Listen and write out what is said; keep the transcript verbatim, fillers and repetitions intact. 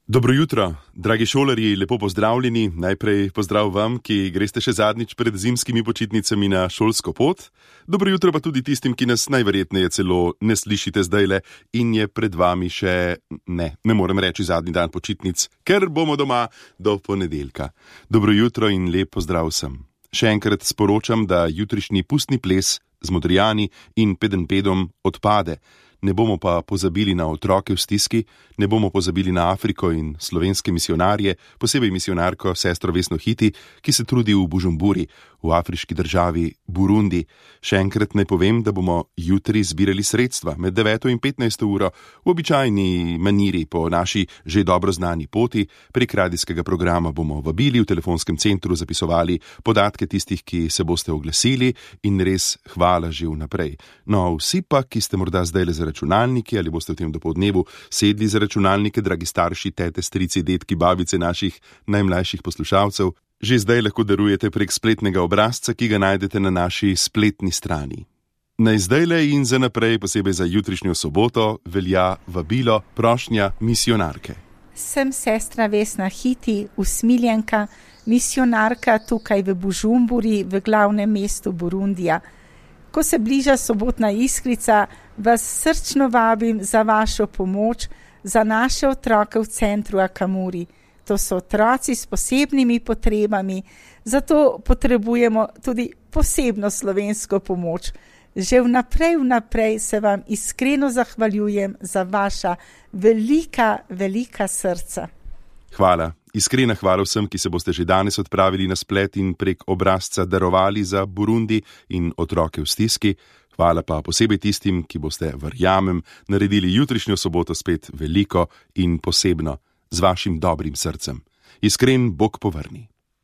Dobro jutro, dragi šolarji, lepo pozdravljeni. Najprej pozdrav vam, ki greste še zadnjič pred zimskimi počitnicami na šolsko pot. Dobro jutro pa tudi tistim, ki nas najverjetneje celo ne slišite zdajle in je pred vami še, ne, ne morem reči zadnji dan počitnic, ker bomo doma do ponedeljka. Dobro jutro in lep pozdrav vsem. Še enkrat sporočam, da jutrišnji pustni ples z Modrijani in Pedenjpedom odpade. Ne bomo pa pozabili na otroke v stiski, ne bomo pozabili na Afriko in slovenske misionarje, posebej misionarko sestro Vesno Hiti, ki se trudi v Bujumburi, v afriški državi Burundi. Še enkrat naj povem, da bomo jutri zbirali sredstva med deveto in petnajsto uro v običajni maniri po naši že dobro znani poti. Prek radijskega programa bomo vabili, v telefonskem centru zapisovali podatke tistih, ki se boste oglasili in res hvala že vnaprej. No, vsi pa, ki ste morda zdajle za računalniki ali boste v tem dopoldnevu sedli za računalnike, dragi starši, tete, strici, detki, babice naših najmlajših poslušalcev, že zdaj lahko darujete prek spletnega obrazca, ki ga najdete na naši spletni strani. Naj zdajle in za naprej, posebej za jutrišnjo soboto, velja vabilo, prošnja misionarke. Sem sestra Vesna Hiti, usmiljenka, misionarka tukaj v Bujumburi, v glavnem mestu Burundija. Ko se bliža sobotna iskrica, vas srčno vabim za vašo pomoč, za naše otroke v centru Akamuri. To so otroci s posebnimi potrebami, zato potrebujemo tudi posebno slovensko pomoč. Že vnaprej, vnaprej se vam iskreno zahvaljujem za vaša velika, velika srca. Hvala. Iskrena hvala vsem, ki se boste že danes odpravili na splet in prek obrazca darovali za Burundi in otroke v stiski. Hvala pa posebej tistim, ki boste, verjamem, naredili jutrišnjo soboto spet veliko in posebno z vašim dobrim srcem. Iskren Bog povrni.